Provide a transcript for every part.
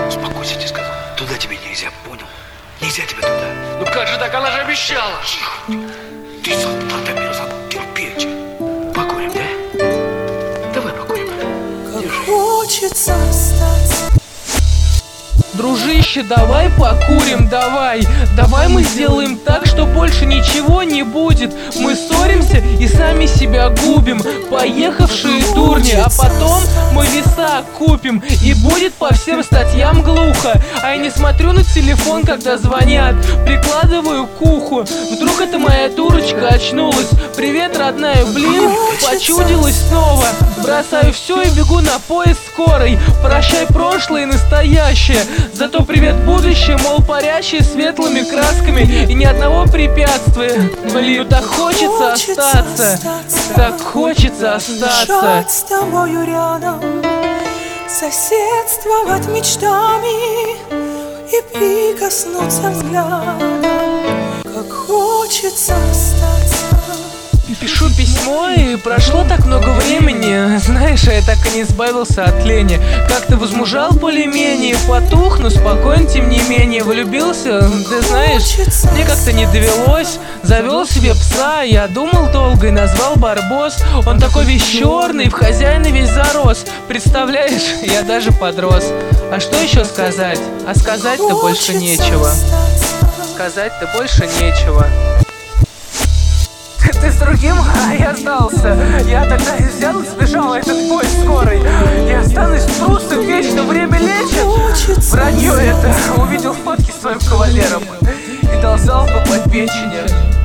Успокойся, тебе сказал. Туда тебе нельзя, понял? Нельзя тебе туда. Ну как же так? Она же обещала. Тихо. Ты солдата мерзал, терпеть. Покурим, да? Давай покурим. Как хочется остаться. Дружище, давай покурим, давай. Давай мы сделаем так, что больше ничего не будет. Мы ссоримся и сами себя губим. Поехавшие дурни, а потом мы леса купим. И будет по всем статьям глухо. А я не смотрю на телефон, когда звонят. Прикладываю к уху. Вдруг это моя дурочка очнулась. Привет, родная, блин, почудилась снова. Бросаю все и бегу на поезд скорой. Прощай прошлое и настоящее. Зато привет будущее, мол, парящее светлыми красками. И ни одного препятствия. Блин, так хочется остаться. Так хочется остаться. Лежать с тобою рядом, соседствовать мечтами и прикоснуться взглядом. Как хочется остаться. Пишу письмо, и прошло так много времени. Знаешь, я так и не избавился от лени. Как-то возмужал более-менее, потух, но спокоен тем не менее. Влюбился, ты знаешь, мне как-то не довелось. Завел себе пса, я думал долго и назвал Барбос. Он такой весь черный, в хозяина весь зарос. Представляешь, я даже подрос. А что еще сказать? А сказать-то больше нечего. Сказать-то больше нечего. Ты с другим, а я остался. Я тогда взял и сбежал, а этот поезд скорый. Я останусь трусом, вечно время лечит. Вранье это. Увидел фотки с своим кавалером и дал залпу по печени.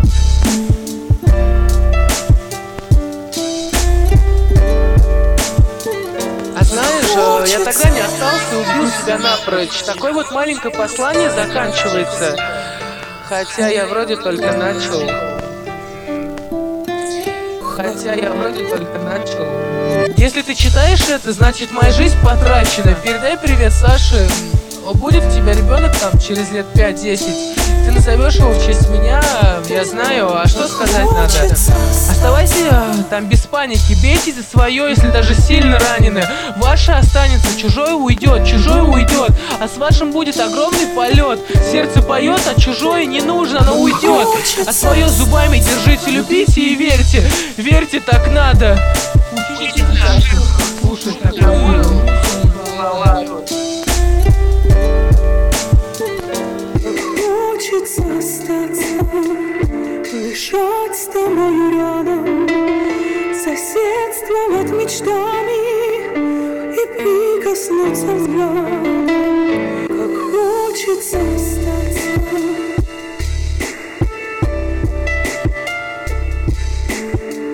А знаешь, я тогда не остался и убил себя напрочь. Такое вот маленькое послание заканчивается. Хотя я вроде только начал. Если ты читаешь это, значит моя жизнь потрачена. Передай привет Саше. Будет у тебя ребенок там через лет 5-10. Ты назовешь его в честь меня, я знаю. А что сказать надо? Оставайся там без паники. Бейте за свое, если даже сильно ранены. Ваше останется, чужое уйдет. А с вашим будет огромный полет. Сердце поет, а чужое не нужно, оно уйдет. А свое зубами держите, любите и верьте. Верьте, так надо. Учите слушать такое. Хочется остаться, лежать с тобою рядом, соседствовать мечтами и прикоснуться взглядом. Как хочется